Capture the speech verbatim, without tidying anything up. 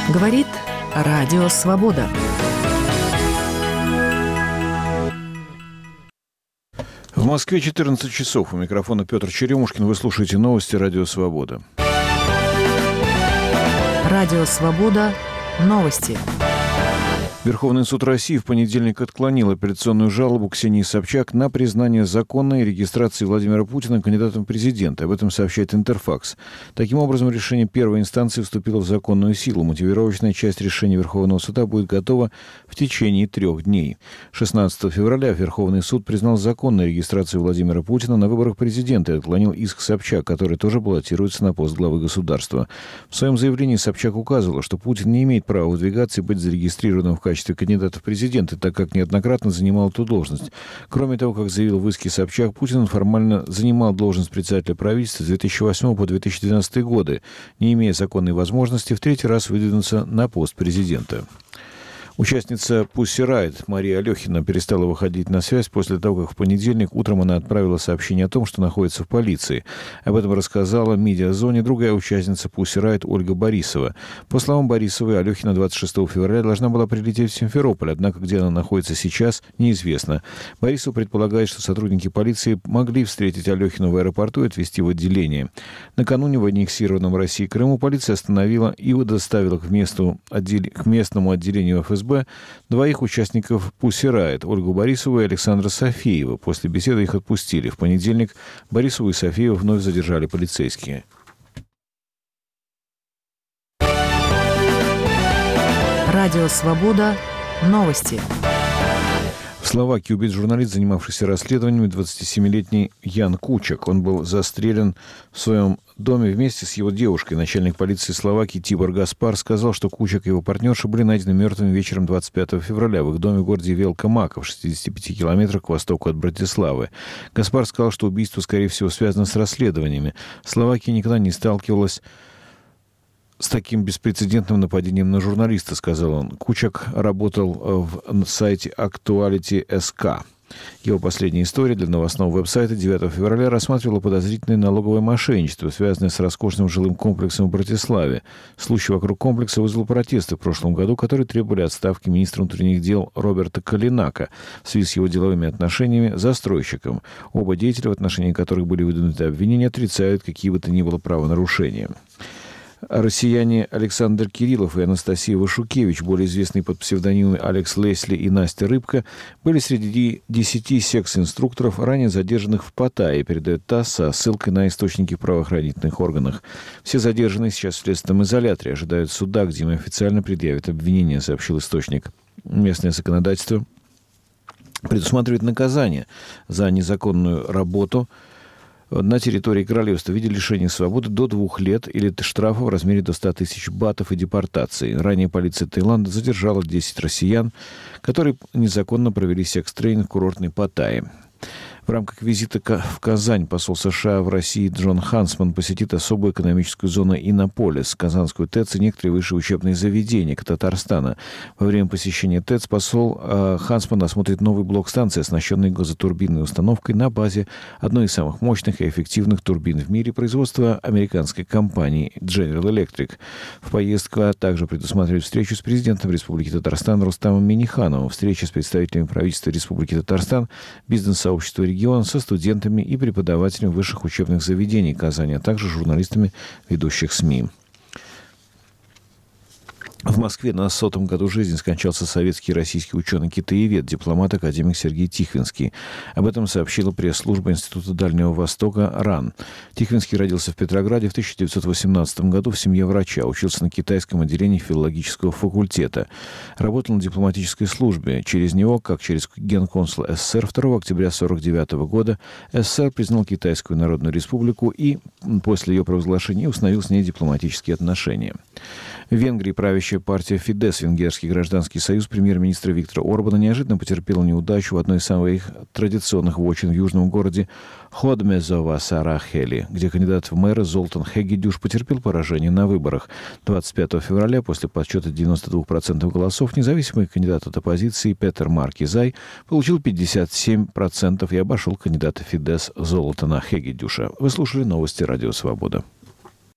Говорит Радио Свобода. В Москве четырнадцать часов. У микрофона Петр Черемушкин. Вы слушаете новости Радио Свобода. Радио Свобода. Новости. Верховный суд России в понедельник отклонил апелляционную жалобу Ксении Собчак на признание законной регистрации Владимира Путина кандидатом в президенты. Об этом сообщает Интерфакс. Таким образом, решение первой инстанции вступило в законную силу. Мотивировочная часть решения Верховного суда будет готова в течение трех дней. шестнадцатого февраля Верховный суд признал законной регистрацию Владимира Путина на выборах президента и отклонил иск Собчак, который тоже баллотируется на пост главы государства. В своем заявлении Собчак указывала, что Путин не имеет права выдвигаться и быть зарегистрированным в качестве кандидата в президенты, так как неоднократно занимал эту должность. Кроме того, как заявил в иске Собчак, Путин формально занимал должность председателя правительства с две тысячи восьмого по две тысячи двенадцатый годы, не имея законной возможности в третий раз выдвинуться на пост президента. Участница Pussy Riot Мария Алехина перестала выходить на связь после того, как в понедельник утром она отправила сообщение о том, что находится в полиции. Об этом рассказала Медиазоне другая участница Pussy Riot Ольга Борисова. По словам Борисовой, Алехина двадцать шестого февраля должна была прилететь в Симферополь, однако где она находится сейчас, неизвестно. Борисова предполагает, что сотрудники полиции могли встретить Алехину в аэропорту и отвезти в отделение. Накануне в аннексированном Россией Крыму полиция остановила и доставила к, месту, к местному отделению эф эс бэ двоих участников Pussy Riot, Ольгу Борисову и Александра Софеева. После беседы их отпустили. В понедельник Борисову и Софеева вновь задержали полицейские. Радио Свобода. Новости. В Словакии убит журналист, занимавшийся расследованиями, двадцатисемилетний Ян Кучак. Он был застрелен в своем доме вместе с его девушкой. Начальник полиции Словакии Тибор Гаспар сказал, что Кучак и его партнерша были найдены мертвыми вечером двадцать пятого февраля в их доме в городе Велка Мака, в шестидесяти пяти километрах к востоку от Братиславы. Гаспар сказал, что убийство, скорее всего, связано с расследованиями. Словакия никогда не сталкивалась с таким беспрецедентным нападением на журналиста, сказал он. Кучак работал в сайте Actuality точка эс ка. Его последняя история для новостного веб-сайта девятого февраля рассматривала подозрительное налоговое мошенничество, связанное с роскошным жилым комплексом в Братиславе. Случай вокруг комплекса вызвал протесты в прошлом году, которые требовали отставки министра внутренних дел Роберта Калинака в связи с его деловыми отношениями с застройщиком. Оба деятеля, в отношении которых были выдвинуты обвинения, отрицают какие бы то ни было правонарушения. Россияне Александр Кириллов и Анастасия Вашукевич, более известные под псевдонимами Алекс Лесли и Настя Рыбка, были среди десяти секс-инструкторов, ранее задержанных в Паттайе, передает ТАСС со ссылкой на источники в правоохранительных органах. Все задержанные сейчас в следственном изоляторе ожидают суда, где им официально предъявят обвинения, сообщил источник. Местное законодательство предусматривает наказание за незаконную работу на территории королевства в виде лишения свободы до двух лет или штрафа в размере до ста тысяч батов и депортации. Ранее полиция Таиланда задержала десять россиян, которые незаконно провели секс-тренинг в курортной Паттайе. В рамках визита в Казань посол США в России Джон Хансман посетит особую экономическую зону Иннополис, Казанскую ТЭЦ и некоторые высшие учебные заведения Татарстана. Во время посещения ТЭЦ посол э, Хансман осмотрит новый блок станции, оснащенный газотурбинной установкой на базе одной из самых мощных и эффективных турбин в мире производства американской компании General Electric. В поездку также предусматривает встречу с президентом Республики Татарстан Рустамом Миннихановым, встреча с представителями правительства Республики Татарстан, бизнес-сообщества региона, со студентами и преподавателями высших учебных заведений Казани, а также журналистами ведущих СМИ. В Москве на сотом году жизни скончался советский и российский ученый-китаевед, дипломат, академик Сергей Тихвинский. Об этом сообщила пресс-служба Института Дальнего Востока РАН. Тихвинский родился в Петрограде в тысяча девятьсот восемнадцатом году в семье врача, учился на китайском отделении филологического факультета. Работал на дипломатической службе. Через него, как через генконсула СССР, второго октября тысяча девятьсот сорок девятого года СССР признал Китайскую Народную Республику и после ее провозглашения установил с ней дипломатические отношения. В Венгрии правящая партия Фидес, Венгерский гражданский союз премьер-министра Виктора Орбана, неожиданно потерпела неудачу в одной из самых традиционных вотчин в южном городе Ходмезова-Сарахели, где кандидат в мэра Золтан Хегедюш потерпел поражение на выборах. двадцать пятого февраля после подсчета девяноста двух процентов голосов независимый кандидат от оппозиции Петер Маркизай получил пятьдесят семь процентов и обошел кандидата Фидес Золтана Хегедюша. Вы слушали новости Радио Свобода.